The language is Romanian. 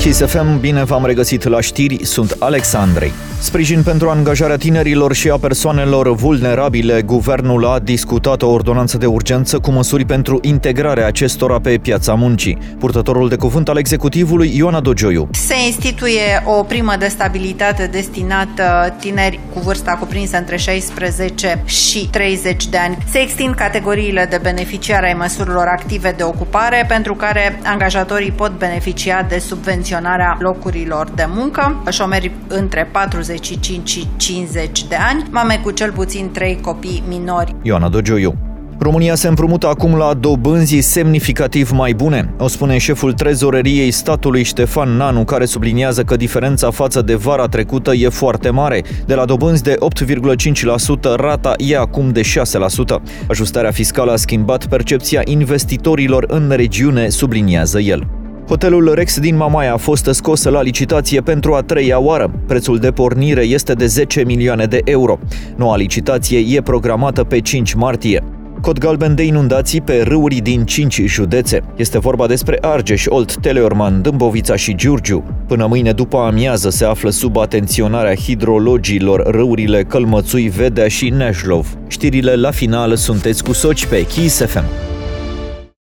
Kiss FM, bine v-am regăsit la știri, sunt Alexandrei. Sprijin pentru angajarea tinerilor și a persoanelor vulnerabile, guvernul a discutat o ordonanță de urgență cu măsuri pentru integrarea acestora pe piața muncii. Purtătorul de cuvânt al executivului, Ioana Dogioiu. Se instituie o primă de stabilitate destinată tineri cu vârsta cuprinsă între 16 și 30 de ani. Se extind categoriile de beneficiari ai măsurilor active de ocupare, pentru care angajatorii pot beneficia de subvenționarea locurilor de muncă, șomeri între 45 și 50 de ani, mame cu cel puțin 3 copii minori. Ioana Dogioiu. România se împrumută acum la dobânzi semnificativ mai bune, o spune șeful trezoreriei statului Ștefan Nanu, care subliniază că diferența față de vara trecută e foarte mare. De la dobânzi de 8,5%, rata e acum de 6%. Ajustarea fiscală a schimbat percepția investitorilor în regiune, subliniază el. Hotelul Rex din Mamaia a fost scos la licitație pentru a treia oară. Prețul de pornire este de 10 milioane de euro. Noua licitație e programată pe 5 martie. Cod galben de inundații pe râuri din 5 județe. Este vorba despre Argeș, Olt, Teleorman, Dâmbovița și Giurgiu. Până mâine după amiază se află sub atenționarea hidrologilor râurile Călmățui, Vedea și Neajlov. Știrile la final sunteți cu Soci pe Kiss FM.